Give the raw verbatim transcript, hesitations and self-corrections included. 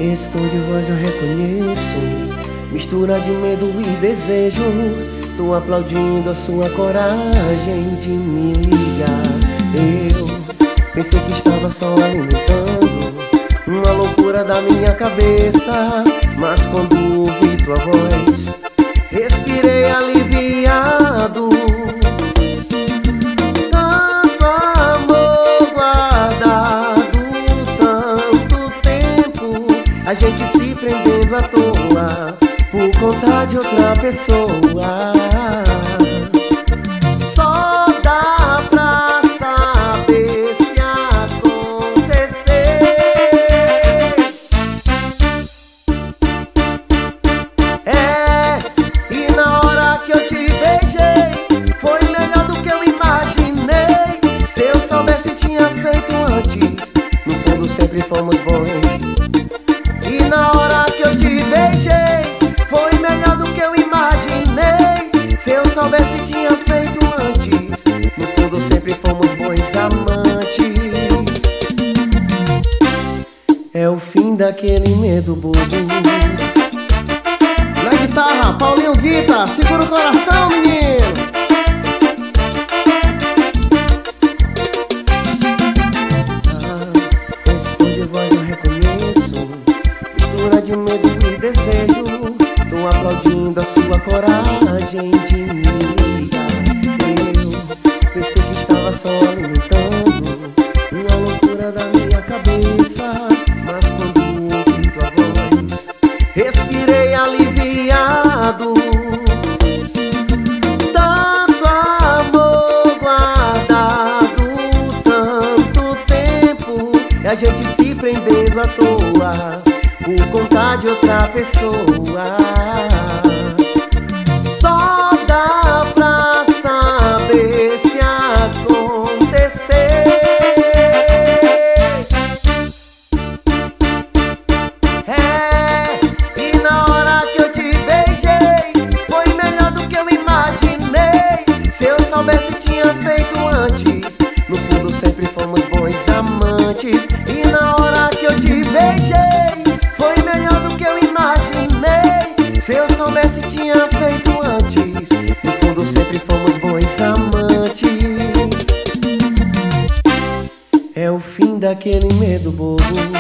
Esse tom de voz eu reconheço, mistura de medo e desejo. Tô aplaudindo a sua coragem de me ligar. Eu pensei que estava só alimentando uma loucura da minha cabeça, mas quando ouvi tua voz, respirei aliviado. Tanto amor guardado, tanto tempo, a gente se prendendo à toa por conta de outra pessoa. Só dá pra saber se acontecer. É, e na hora que eu te beijei, foi melhor do que eu imaginei. Se eu soubesse tinha feito antes, no fundo sempre fomos bons. E na hora que eu te beijei, foi melhor do que eu imaginei. Se eu soubesse tinha feito antes, no fundo sempre fomos bons amantes. É o fim daquele medo bobo. Na guitarra, Paulinho Guita, segura o coração, menino. Ah, esse tom de voz eu reconheço, mistura de medo e desejo. Tô aplaudindo a sua coragem de me ligar. Eu pensei que estava só alimentando uma loucura da minha cabeça, mas quando ouvi tua voz, respirei aliviado. Tanto amor guardado, tanto tempo, e a gente se prendendo à toa por conta de outra pessoa. Só dá pra saber se acontecer. É, e na hora que eu te beijei, foi melhor do que eu imaginei. Se eu soubesse tinha feito antes, no fundo sempre fomos bons amantes. E na hora que eu te beijei, foi melhor do que eu imaginei. Se eu soubesse tinha feito antes, no fundo sempre fomos bons amantes. É o fim daquele medo bobo.